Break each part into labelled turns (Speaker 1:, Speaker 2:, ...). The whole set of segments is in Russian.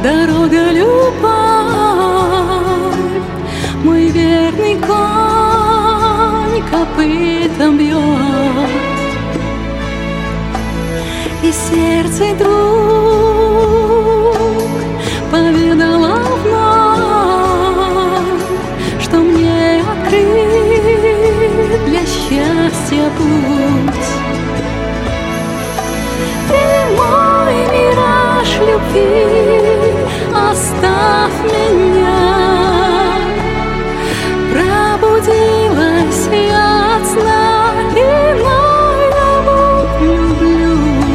Speaker 1: дорога любовь, мой верный конь копытом бьет, и сердце друг поведало вновь, что мне открыт для счастья путь. Ты мой мираж любви, оставь меня. Пробудилась я от сна, иной люблю.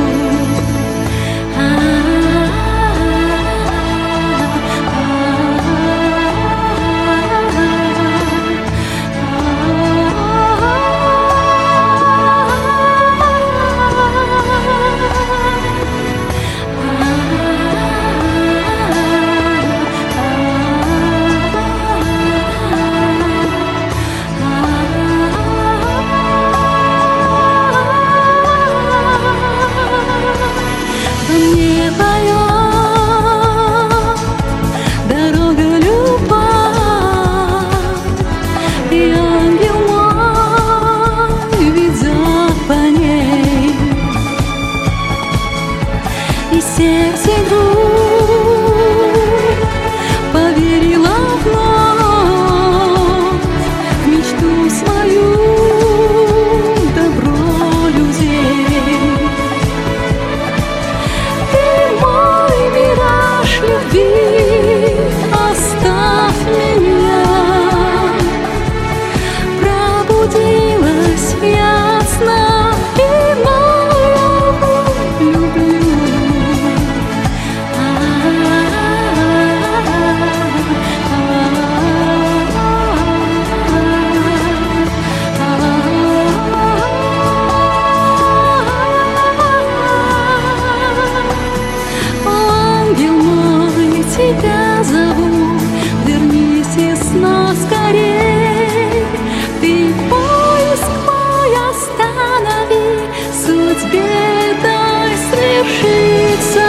Speaker 1: Дорога любовь, и ангел мой ведет по ней, и сердце вдруг поверило вновь в мечту свою, добро людей. Ты мой мираж любви, оставь меня. Пробудилась я от сна, иной люблю. Ангел мой, тебя зову, вернись из сна скорей. Ты поиск мой останови, судьбе дай свершиться.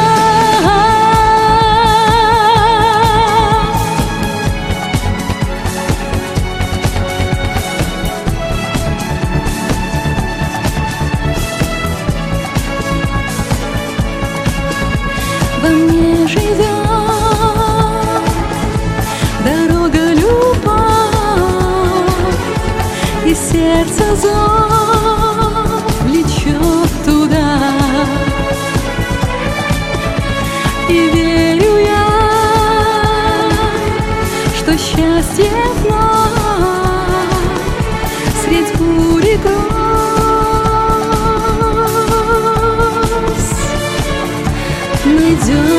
Speaker 1: Во мне живет дорога любовь, и сердце зов влечет туда. И верю я, что счастье вновь средь бури грусть найдет.